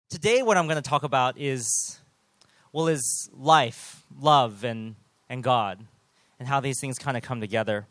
Today, what I'm going to talk about is life, love, and God, and how these things kind of come together.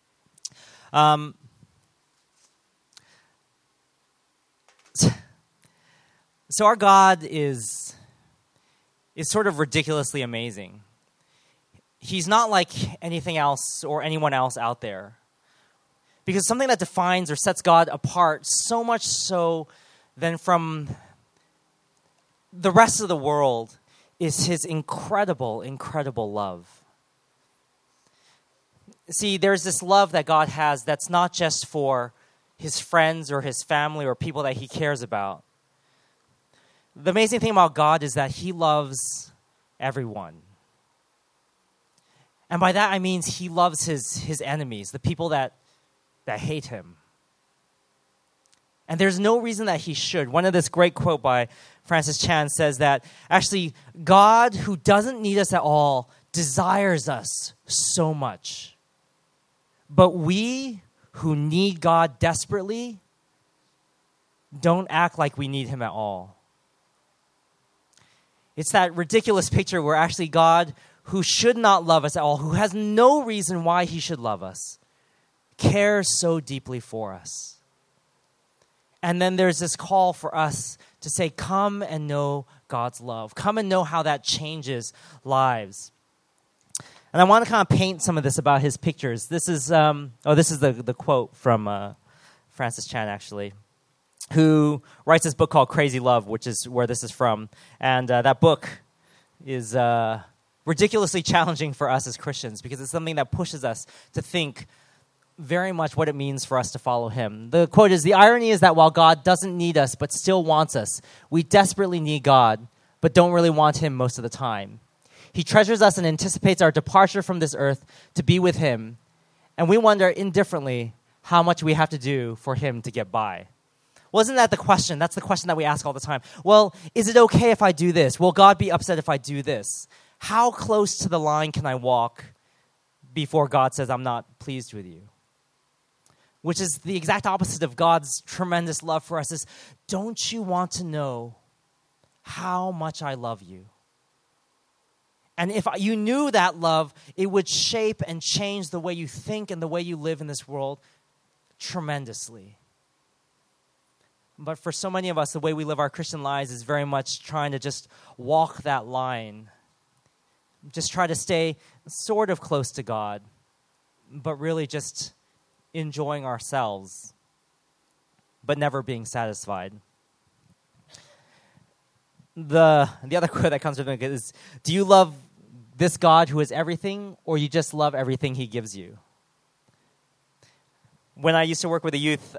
So our God is sort of ridiculously amazing. He's not like anything else or anyone else out there. Because something that defines or sets God apart so much so than from the rest of the world is his incredible, incredible love. See, there's this love that God has that's not just for his friends or his family or people that he cares about. The amazing thing about God is that he loves everyone. And by that I mean he loves his enemies, the people that hate him. And there's no reason that he should. One of this great quote by Francis Chan says that actually God, who doesn't need us at all, desires us so much. But we who need God desperately don't act like we need him at all. It's that ridiculous picture where actually God, who should not love us at all, who has no reason why he should love us, cares so deeply for us. And then there's this call for us to say, come and know God's love. Come and know how that changes lives. And I want to kind of paint some of this about his pictures. This is the quote from Francis Chan, actually, who writes this book called Crazy Love, which is where this is from. And that book is ridiculously challenging for us as Christians because it's something that pushes us to think very much what it means for us to follow him. The quote is, "The irony is that while God doesn't need us but still wants us, we desperately need God but don't really want him most of the time. He treasures us and anticipates our departure from this earth to be with him, and we wonder indifferently how much we have to do for him to get by." Well, isn't that the question? That's the question that we ask all the time. Well, is it okay if I do this? Will God be upset if I do this? How close to the line can I walk before God says, I'm not pleased with you? Which is the exact opposite of God's tremendous love for us, is, don't you want to know how much I love you? And if you knew that love, it would shape and change the way you think and the way you live in this world tremendously. But for so many of us, the way we live our Christian lives is very much trying to just walk that line. Just try to stay sort of close to God, but really just enjoying ourselves, but never being satisfied. The other quote that comes to me is, do you love this God who is everything, or you just love everything he gives you? When I used to work with the youth,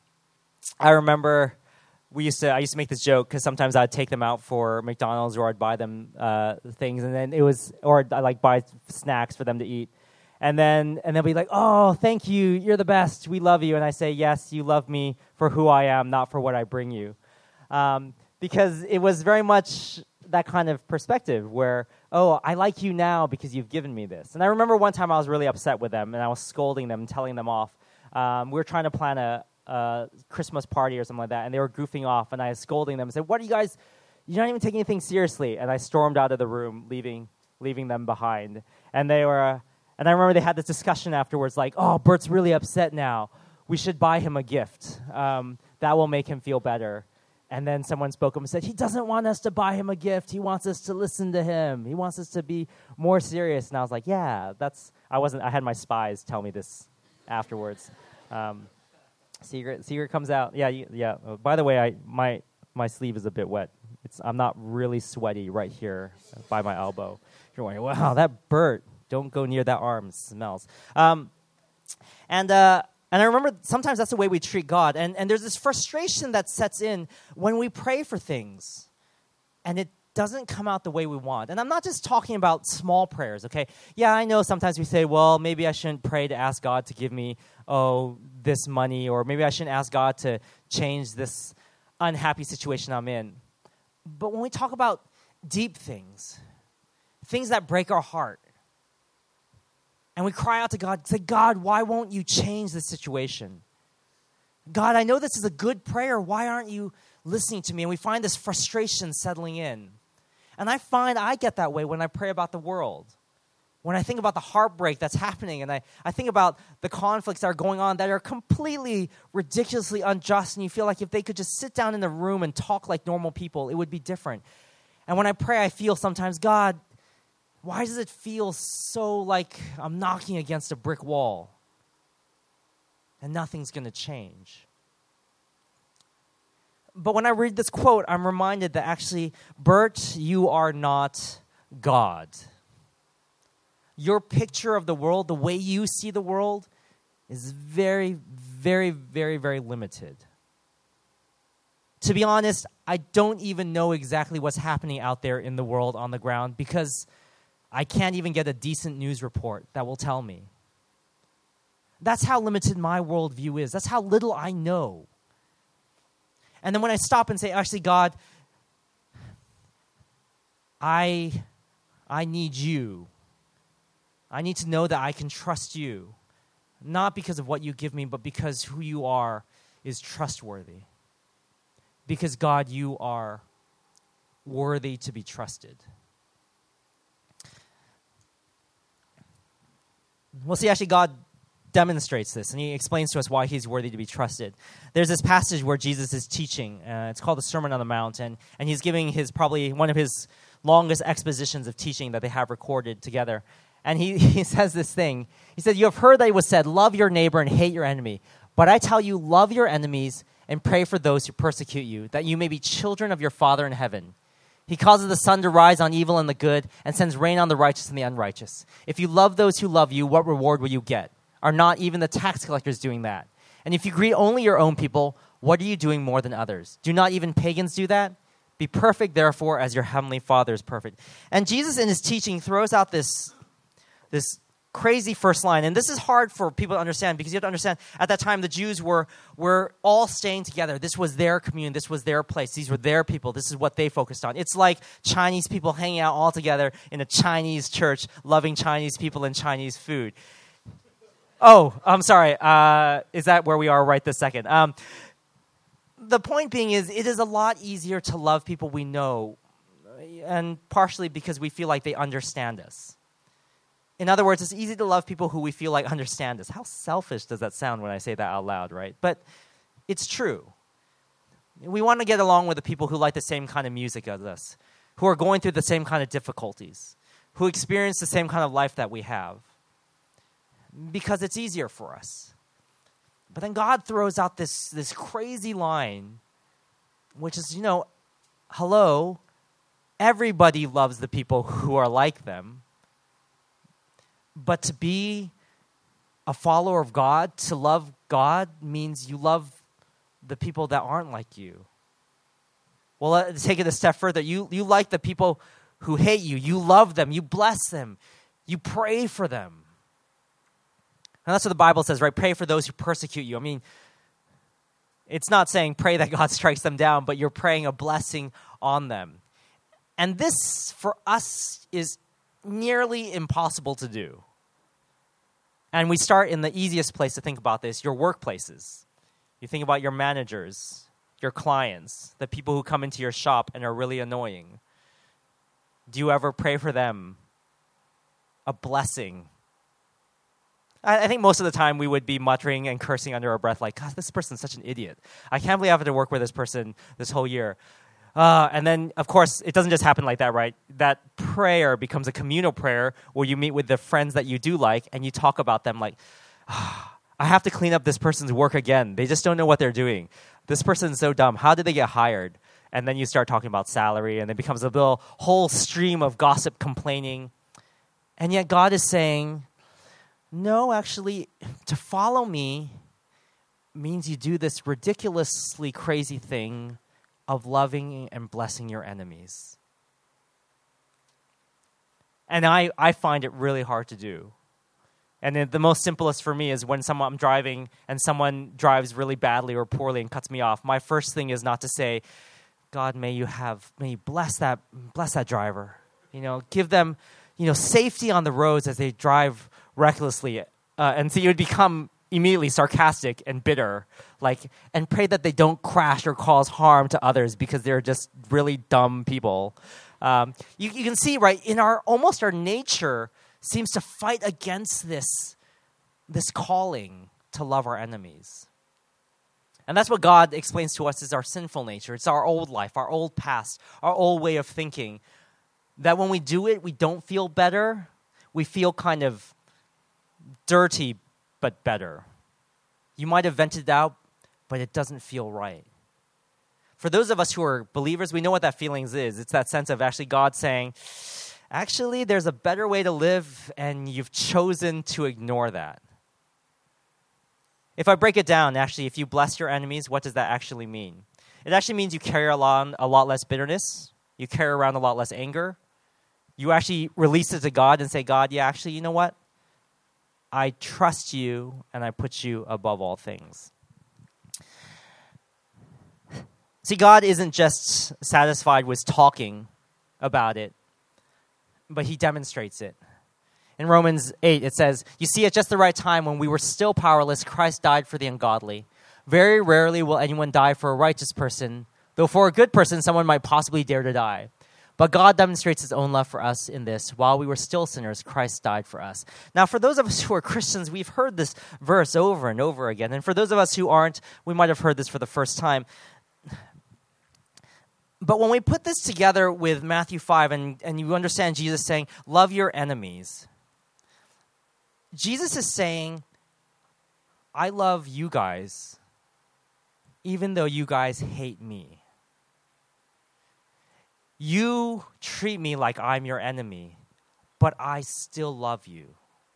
I remember I used to make this joke because sometimes I'd take them out for McDonald's or I'd buy them things, and then I'd like buy snacks for them to eat. And they'll be like, oh, thank you, you're the best, we love you. And I say, yes, you love me for who I am, not for what I bring you. Because it was very much that kind of perspective where, oh, I like you now because you've given me this. And I remember one time I was really upset with them, and I was scolding them and telling them off. We were trying to plan a Christmas party or something like that, and they were goofing off, and I was scolding them and said, what are you guys, you're not even taking anything seriously. And I stormed out of the room, leaving them behind. And I remember they had this discussion afterwards, like, oh, Bert's really upset now. We should buy him a gift. That will make him feel better. And then someone spoke up and said, he doesn't want us to buy him a gift. He wants us to listen to him. He wants us to be more serious. And I was like, yeah, I had my spies tell me this afterwards. Secret comes out. Yeah. By the way, my sleeve is a bit wet. I'm not really sweaty right here by my elbow. You're wondering, wow, that Bert. Don't go near that arm. It smells. And I remember sometimes that's the way we treat God. And there's this frustration that sets in when we pray for things and it doesn't come out the way we want. And I'm not just talking about small prayers, okay? Yeah, I know sometimes we say, well, maybe I shouldn't pray to ask God to give me, this money, or maybe I shouldn't ask God to change this unhappy situation I'm in. But when we talk about deep things that break our heart, and we cry out to God, say, God, why won't you change this situation? God, I know this is a good prayer. Why aren't you listening to me, and we find this frustration settling in. And I find I get that way when I pray about the world. When I think about the heartbreak that's happening, and I think about the conflicts that are going on that are completely ridiculously unjust, and you feel like if they could just sit down in the room and talk like normal people, it would be different. And when I pray, I feel sometimes, God, why does it feel so like I'm knocking against a brick wall and nothing's going to change? But when I read this quote, I'm reminded that actually, Bert, you are not God. Your picture of the world, the way you see the world, is very, very, very, very limited. To be honest, I don't even know exactly what's happening out there in the world on the ground because I can't even get a decent news report that will tell me. That's how limited my worldview is. That's how little I know. And then when I stop and say, actually, God, I need you. I need to know that I can trust you, not because of what you give me, but because who you are is trustworthy. Because, God, you are worthy to be trusted. Well, see, actually, God demonstrates this, and he explains to us why he's worthy to be trusted. There's this passage where Jesus is teaching. It's called the Sermon on the Mount, and he's giving probably one of his longest expositions of teaching that they have recorded together. And he says this thing. He said, you have heard that it was said, love your neighbor and hate your enemy. But I tell you, love your enemies and pray for those who persecute you, that you may be children of your Father in heaven. He causes the sun to rise on evil and the good and sends rain on the righteous and the unrighteous. If you love those who love you, what reward will you get? Are not even the tax collectors doing that? And if you greet only your own people, what are you doing more than others? Do not even pagans do that? Be perfect, therefore, as your heavenly Father is perfect. And Jesus in his teaching throws out this crazy first line. And this is hard for people to understand because you have to understand at that time the Jews were all staying together. This was their community. This was their place. These were their people. This is what they focused on. It's like Chinese people hanging out all together in a Chinese church, loving Chinese people and Chinese food. Oh, I'm sorry. Is that where we are right this second? The point being is it is a lot easier to love people we know, and partially because we feel like they understand us. In other words, it's easy to love people who we feel like understand us. How selfish does that sound when I say that out loud, right? But it's true. We want to get along with the people who like the same kind of music as us, who are going through the same kind of difficulties, who experience the same kind of life that we have, because it's easier for us. But then God throws out this crazy line, which is, hello, everybody loves the people who are like them. But to be a follower of God, to love God, means you love the people that aren't like you. Well, let's take it a step further. You like the people who hate you. You love them. You bless them. You pray for them. And that's what the Bible says, right? Pray for those who persecute you. I mean, it's not saying pray that God strikes them down, but you're praying a blessing on them. And this, for us, is nearly impossible to do. And we start in the easiest place to think about this, your workplaces. You think about your managers, your clients, the people who come into your shop and are really annoying. Do you ever pray for them a blessing? I think most of the time we would be muttering and cursing under our breath like, God, this person's such an idiot. I can't believe I have to work with this person this whole year. And then, of course, it doesn't just happen like that, right? That prayer becomes a communal prayer where you meet with the friends that you do like and you talk about them like, I have to clean up this person's work again. They just don't know what they're doing. This person's so dumb. How did they get hired? And then you start talking about salary, and it becomes a whole stream of gossip, complaining. And yet God is saying, no, actually, to follow me means you do this ridiculously crazy thing of loving and blessing your enemies. And I find it really hard to do. And the most simplest for me is when I'm driving and someone drives really badly or poorly and cuts me off. My first thing is not to say, God, may you bless that driver. Give them, safety on the roads as they drive recklessly. And so you would become immediately sarcastic and bitter, and pray that they don't crash or cause harm to others because they're just really dumb people. You can see, right, in our nature seems to fight against this calling to love our enemies. And that's what God explains to us is our sinful nature. It's our old life, our old past, our old way of thinking. That when we do it, we don't feel better. We feel kind of dirty, but better. You might have vented it out, but it doesn't feel right. For those of us who are believers, we know what that feeling is. It's that sense of actually God saying, actually, there's a better way to live, and you've chosen to ignore that. If I break it down, actually, if you bless your enemies, what does that actually mean? It actually means you carry around a lot less bitterness. You carry around a lot less anger. You actually release it to God and say, God, yeah, actually, you know what? I trust you, and I put you above all things. See, God isn't just satisfied with talking about it, but he demonstrates it. In Romans 8, it says, you see, at just the right time, when we were still powerless, Christ died for the ungodly. Very rarely will anyone die for a righteous person, though for a good person, someone might possibly dare to die. But God demonstrates his own love for us in this. While we were still sinners, Christ died for us. Now, for those of us who are Christians, we've heard this verse over and over again. And for those of us who aren't, we might have heard this for the first time. But when we put this together with Matthew 5, and you understand Jesus saying, love your enemies, Jesus is saying, I love you guys, even though you guys hate me. You treat me like I'm your enemy, but I still love you.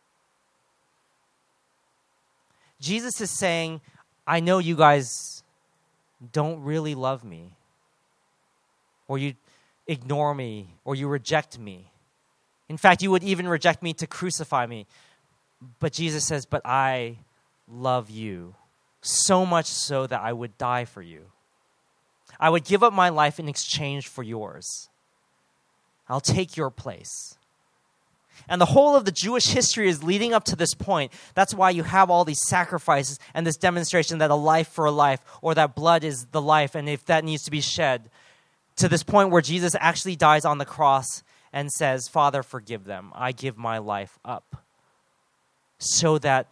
Jesus is saying, I know you guys don't really love me, or you ignore me, or you reject me. In fact, you would even reject me to crucify me. But Jesus says, but I love you, so much so that I would die for you. I would give up my life in exchange for yours. I'll take your place. And the whole of the Jewish history is leading up to this point. That's why you have all these sacrifices and this demonstration that a life for a life, or that blood is the life, and if that needs to be shed, to this point where Jesus actually dies on the cross and says, Father, forgive them. I give my life up. So that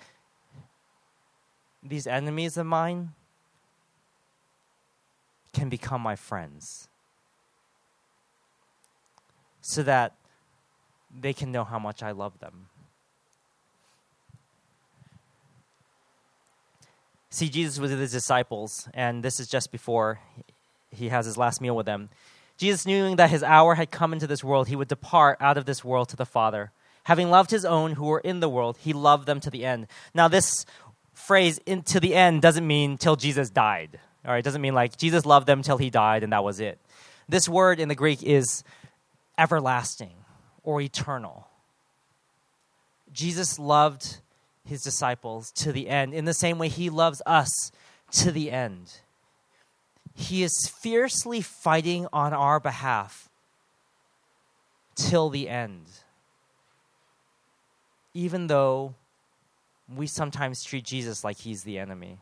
these enemies of mine can become my friends. So that they can know how much I love them. See, Jesus was with his disciples, and this is just before he has his last meal with them. Jesus, knowing that his hour had come into this world, he would depart out of this world to the Father. Having loved his own who were in the world, he loved them to the end. Now, this phrase, to the end, doesn't mean till Jesus died. All right, it doesn't mean like Jesus loved them till he died and that was it. This word in the Greek is everlasting or eternal. Jesus loved his disciples to the end in the same way he loves us to the end. He is fiercely fighting on our behalf till the end. Even though we sometimes treat Jesus like he's the enemy.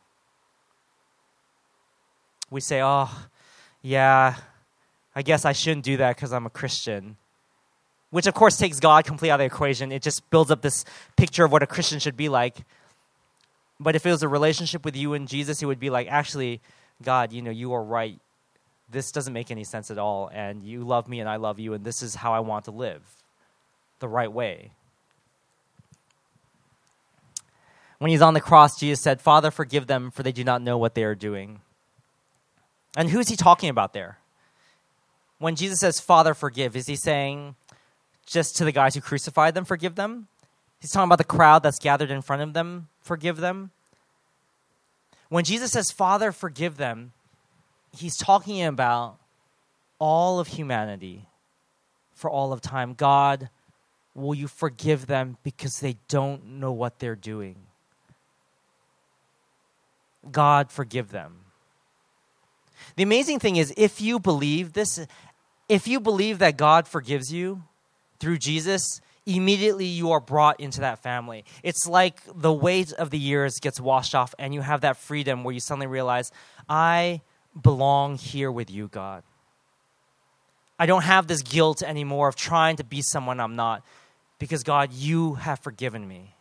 We say, oh, yeah, I guess I shouldn't do that because I'm a Christian. Which, of course, takes God completely out of the equation. It just builds up this picture of what a Christian should be like. But if it was a relationship with you and Jesus, it would be like, actually, God, you are right. This doesn't make any sense at all. And you love me and I love you, and this is how I want to live the right way. When he's on the cross, Jesus said, Father, forgive them, for they do not know what they are doing. And who's he talking about there? When Jesus says, Father, forgive, is he saying just to the guys who crucified them, forgive them? He's talking about the crowd that's gathered in front of them, forgive them? When Jesus says, Father, forgive them, he's talking about all of humanity for all of time. God, will you forgive them because they don't know what they're doing? God, forgive them. The amazing thing is, if you believe this, if you believe that God forgives you through Jesus, immediately you are brought into that family. It's like the weight of the years gets washed off and you have that freedom where you suddenly realize, I belong here with you, God. I don't have this guilt anymore of trying to be someone I'm not, because God, you have forgiven me.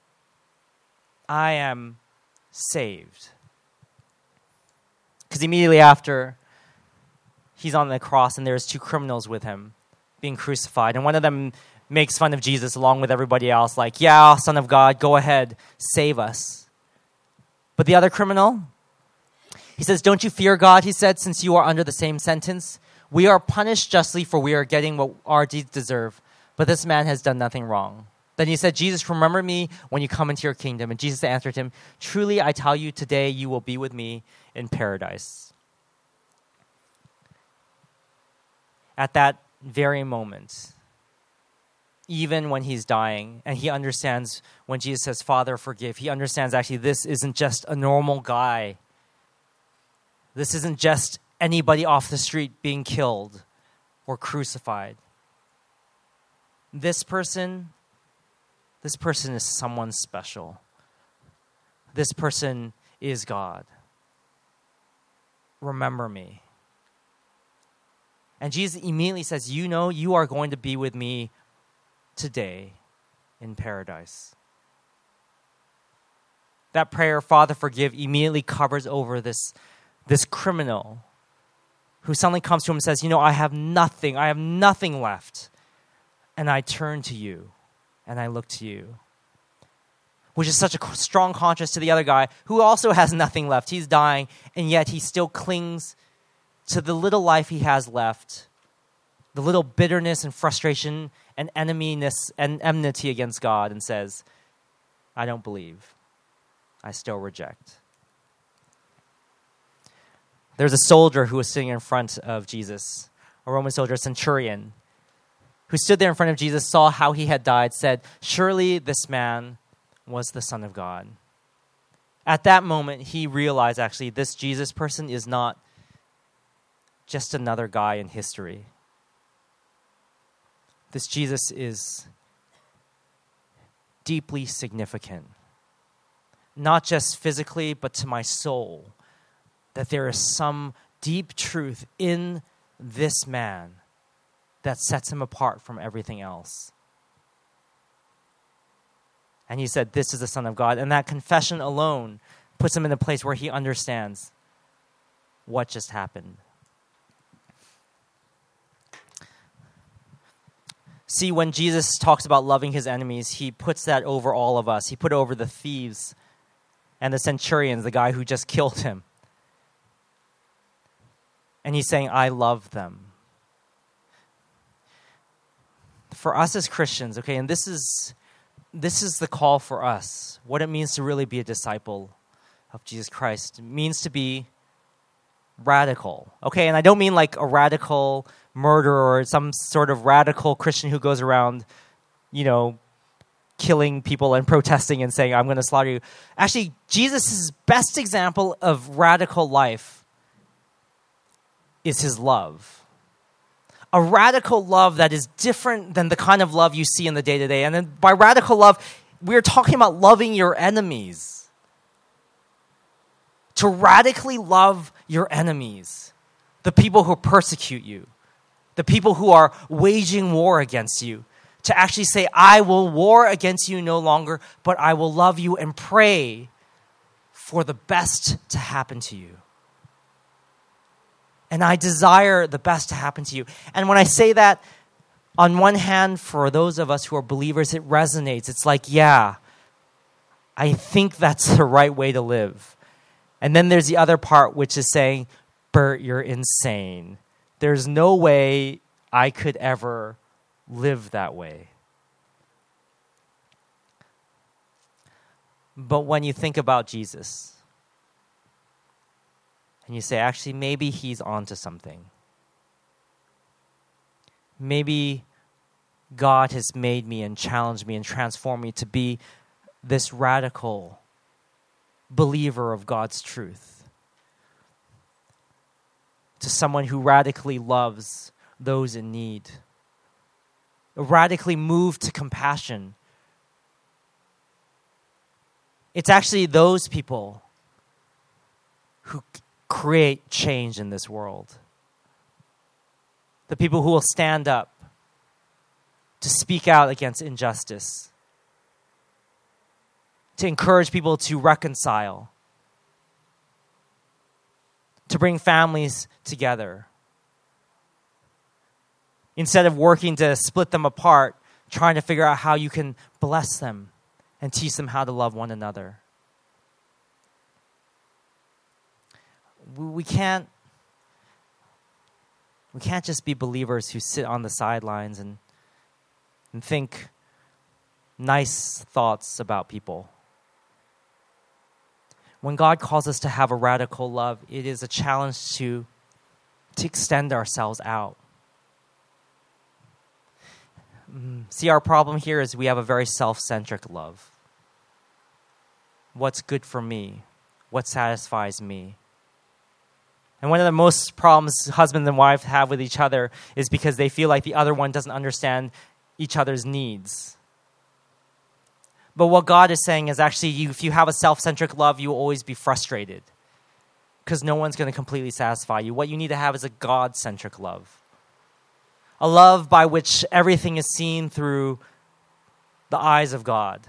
I am saved. Because immediately after, he's on the cross and there's two criminals with him being crucified. And one of them makes fun of Jesus along with everybody else, like, yeah, Son of God, go ahead, save us. But the other criminal, he says, don't you fear God, he said, since you are under the same sentence. We are punished justly, for we are getting what our deeds deserve. But this man has done nothing wrong. Then he said, Jesus, remember me when you come into your kingdom. And Jesus answered him, truly I tell you, today you will be with me in paradise. At that very moment, even when he's dying, and he understands when Jesus says, Father, forgive, he understands actually this isn't just a normal guy. This isn't just anybody off the street being killed or crucified. This person is someone special. This person is God. Remember me. And Jesus immediately says, you know, you are going to be with me today in paradise. That prayer, Father, forgive, immediately covers over this criminal who suddenly comes to him and says, you know, I have nothing left. And I turn to you and I look to you. Which is such a strong contrast to the other guy who also has nothing left. He's dying, and yet he still clings to the little life he has left, the little bitterness and frustration and enmity against God, and says, I don't believe. I still reject. There's a soldier who was sitting in front of Jesus, a Roman soldier, a centurion, who stood there in front of Jesus, saw how he had died, said, surely this man was the Son of God. At that moment, he realized actually this Jesus person is not just another guy in history. This Jesus is deeply significant, not just physically, but to my soul, that there is some deep truth in this man that sets him apart from everything else. And he said, this is the Son of God. And that confession alone puts him in a place where he understands what just happened. See, when Jesus talks about loving his enemies, he puts that over all of us. He put it over the thieves and the centurions, the guy who just killed him. And he's saying, I love them. For us as Christians, okay, and this is the call for us, what it means to really be a disciple of Jesus Christ. It means to be radical, okay? And I don't mean like a radical murderer or some sort of radical Christian who goes around, you know, killing people and protesting and saying, I'm going to slaughter you. Actually, Jesus' best example of radical life is his love. A radical love that is different than the kind of love you see in the day-to-day. And then by radical love, we're talking about loving your enemies. To radically love your enemies, the people who persecute you, the people who are waging war against you. To actually say, I will war against you no longer, but I will love you and pray for the best to happen to you. And I desire the best to happen to you. And when I say that, on one hand, for those of us who are believers, it resonates. It's like, yeah, I think that's the right way to live. And then there's the other part, which is saying, Bert, you're insane. There's no way I could ever live that way. But when you think about Jesus, and you say, actually, maybe he's onto something. Maybe God has made me and challenged me and transformed me to be this radical believer of God's truth. To someone who radically loves those in need. radically moved to compassion. It's actually those people who create change in this world. The people who will stand up to speak out against injustice, to encourage people to reconcile, to bring families together. Instead of working to split them apart, trying to figure out how you can bless them and teach them how to love one another. We can't just be believers who sit on the sidelines and think nice thoughts about people. When God calls us to have a radical love, it is a challenge to extend ourselves out. See, our problem here is we have a very self-centric love. What's good for me? What satisfies me? And one of the most problems husbands and wives have with each other is because they feel like the other one doesn't understand each other's needs. But what God is saying is actually, if you have a self-centric love, you will always be frustrated because no one's going to completely satisfy you. What you need to have is a God-centric love. A love by which everything is seen through the eyes of God.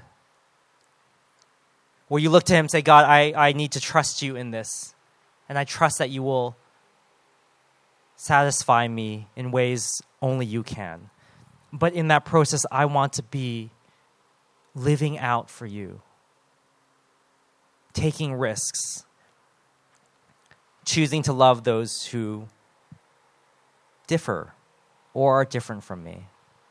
Where you look to Him and say, God, I need to trust you in this. And I trust that you will satisfy me in ways only you can. But in that process, I want to be living out for you. Taking risks. Choosing to love those who differ or are different from me.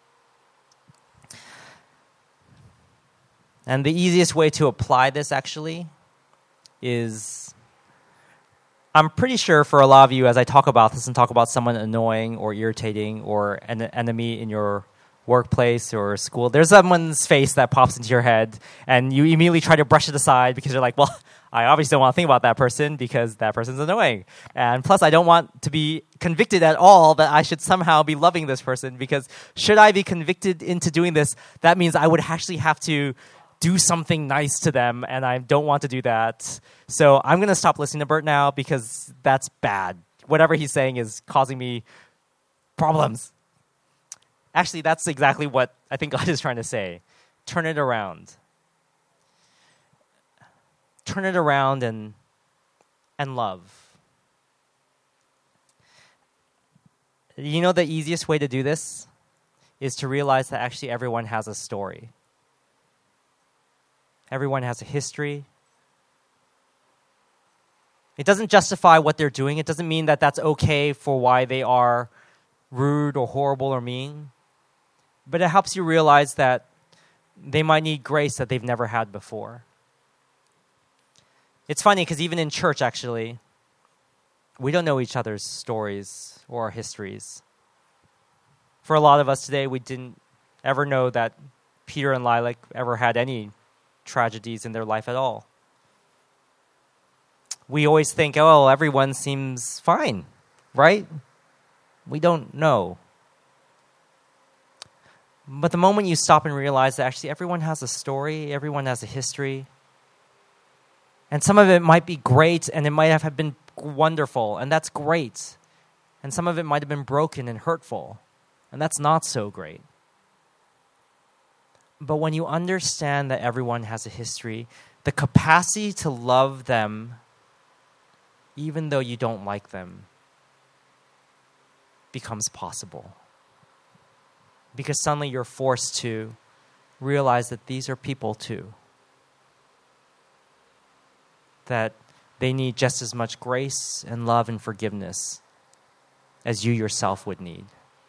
And the easiest way to apply this actually is, I'm pretty sure for a lot of you, as I talk about this and talk about someone annoying or irritating or an enemy in your workplace or school, there's someone's face that pops into your head and you immediately try to brush it aside because you're like, well, I obviously don't want to think about that person because that person's annoying. And plus, I don't want to be convicted at all that I should somehow be loving this person, because should I be convicted into doing this, that means I would actually have to do something nice to them, and I don't want to do that. So I'm going to stop listening to Bert now because that's bad. Whatever he's saying is causing me problems. Actually, that's exactly what I think God is trying to say. Turn it around. Turn it around and love. You know, the easiest way to do this is to realize that actually everyone has a story. Everyone has a history. It doesn't justify what they're doing. It doesn't mean that that's okay for why they are rude or horrible or mean. But it helps you realize that they might need grace that they've never had before. It's funny because even in church, actually, we don't know each other's stories or our histories. For a lot of us today, we didn't ever know that Peter and Lilac ever had any tragedies in their life at all. We always think, oh, everyone seems fine, right? We don't know. But the moment you stop and realize that actually everyone has a story, everyone has a history, and some of it might be great and it might have been wonderful, and that's great. And some of it might have been broken and hurtful, and that's not so great. But when you understand that everyone has a history, the capacity to love them, even though you don't like them, becomes possible. Because suddenly you're forced to realize that these are people too. That they need just as much grace and love and forgiveness as you yourself would need.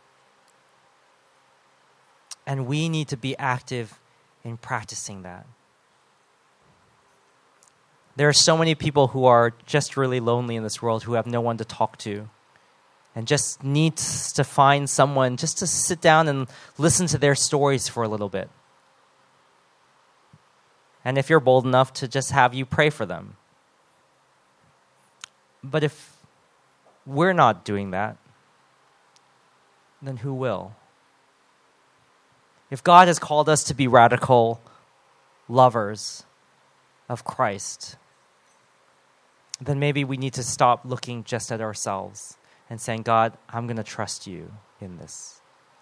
And we need to be active in practicing that. There are so many people who are just really lonely in this world, who have no one to talk to, and just need to find someone just to sit down and listen to their stories for a little bit. And if you're bold enough to just have you pray for them. But if we're not doing that, then who will? if God has called us to be radical lovers of Christ, then maybe we need to stop looking just at ourselves and saying, God, I'm going to trust you in this.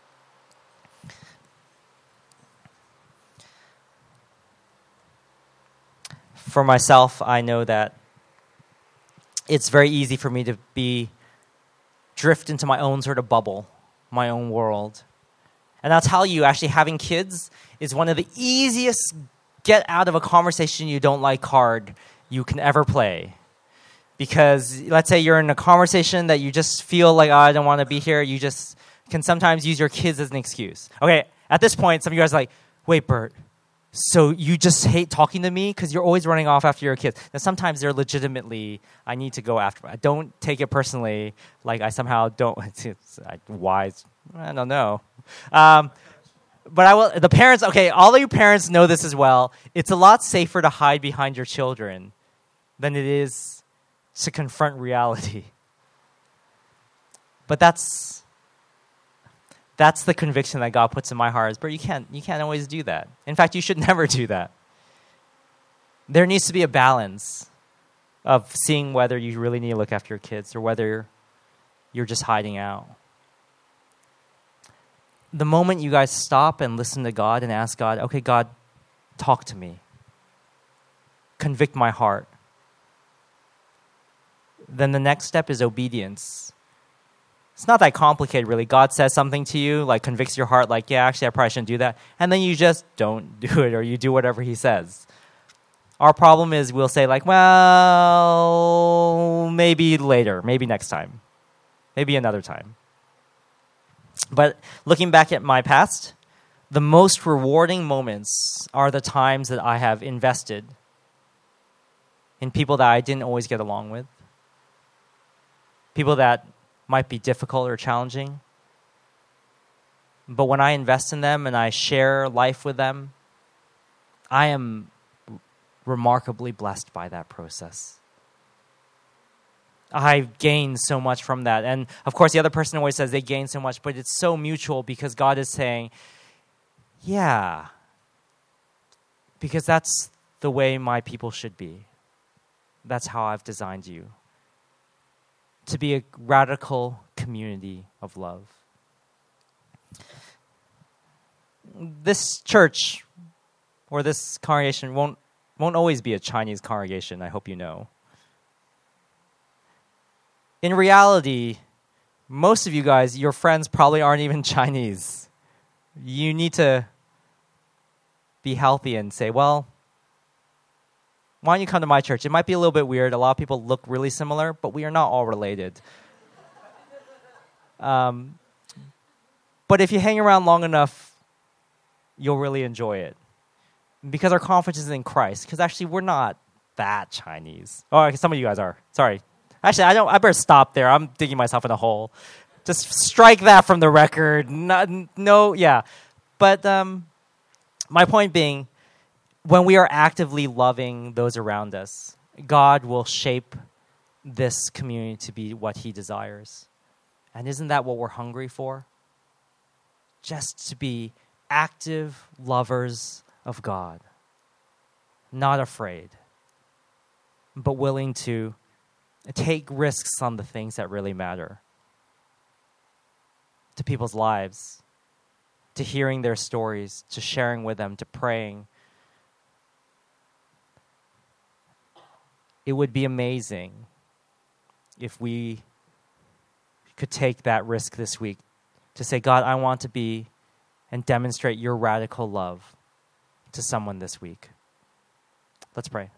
For myself, I know that it's very easy for me to drift into my own sort of bubble, my own world. And I'll tell you, actually, having kids is one of the easiest get out of a conversation you don't like card you can ever play. Because let's say you're in a conversation that you just feel like, oh, I don't want to be here. You just can sometimes use your kids as an excuse. Okay, at this point, some of you guys are like, wait, Bert, so you just hate talking to me because you're always running off after your kids. Now, sometimes they're legitimately, I need to go after. I don't take it personally, like I somehow don't. It's wise. I don't know. But I will. The parents. Okay, all of you parents know this as well. It's a lot safer to hide behind your children than it is to confront reality. But that's the conviction that God puts in my heart. But you can't always do that. In fact, you should never do that. There needs to be a balance of seeing whether you really need to look after your kids or whether you're just hiding out. The moment you guys stop and listen to God and ask God, okay, God, talk to me. Convict my heart. Then the next step is obedience. It's not that complicated, really. God says something to you, like convicts your heart, like, yeah, actually, I probably shouldn't do that. And then you just don't do it, or you do whatever he says. Our problem is we'll say, like, well, maybe later, maybe next time, maybe another time. But looking back at my past, the most rewarding moments are the times that I have invested in people that I didn't always get along with, people that might be difficult or challenging. But when I invest in them and I share life with them, I am remarkably blessed by that process. I've gained so much from that. And of course, the other person always says they gain so much, but it's so mutual because God is saying, yeah, because that's the way my people should be. That's how I've designed you. To be a radical community of love. This church or this congregation won't always be a Chinese congregation, I hope you know. In reality, most of you guys, your friends probably aren't even Chinese. You need to be healthy and say, well, why don't you come to my church? It might be a little bit weird. A lot of people look really similar, but we are not all related. But if you hang around long enough, you'll really enjoy it. Because our confidence is in Christ. Because actually, we're not that Chinese. Oh, some of you guys are. Sorry. Actually, I better stop there. I'm digging myself in a hole. Just strike that from the record. Yeah. But my point being, when we are actively loving those around us, God will shape this community to be what he desires. And isn't that what we're hungry for? Just to be active lovers of God. Not afraid, but willing to take risks on the things that really matter. To people's lives, to hearing their stories, to sharing with them, to praying. It would be amazing if we could take that risk this week to say, God, I want to be and demonstrate your radical love to someone this week. Let's pray.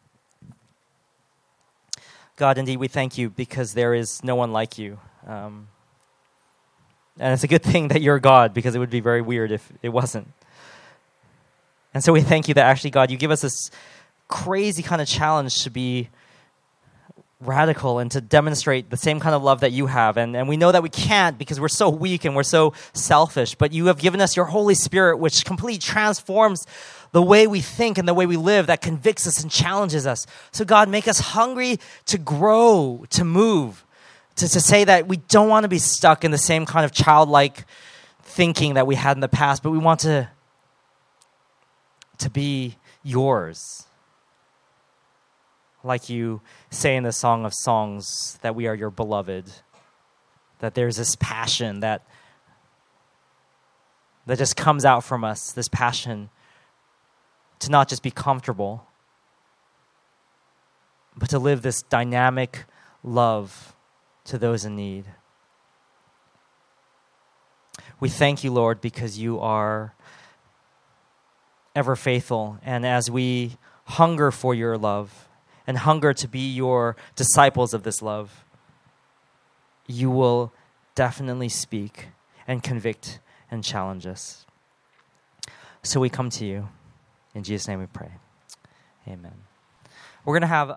God, indeed, we thank you because there is no one like you. And it's a good thing that you're God, because it would be very weird if it wasn't. And so we thank you that actually, God, you give us this crazy kind of challenge to be radical and to demonstrate the same kind of love that you have. And we know that we can't because we're so weak and we're so selfish. But you have given us your Holy Spirit, which completely transforms the way we think and the way we live, that convicts us and challenges us. So God, make us hungry to grow, to move, to say that we don't want to be stuck in the same kind of childlike thinking that we had in the past, but we want to be yours. Like you say in the Song of Songs, that we are your beloved, that there's this passion that just comes out from us, this passion to not just be comfortable, but to live this dynamic love to those in need. We thank you, Lord, because you are ever faithful. And as we hunger for your love and hunger to be your disciples of this love, you will definitely speak and convict and challenge us. So we come to you. In Jesus' name we pray. Amen. We're going to have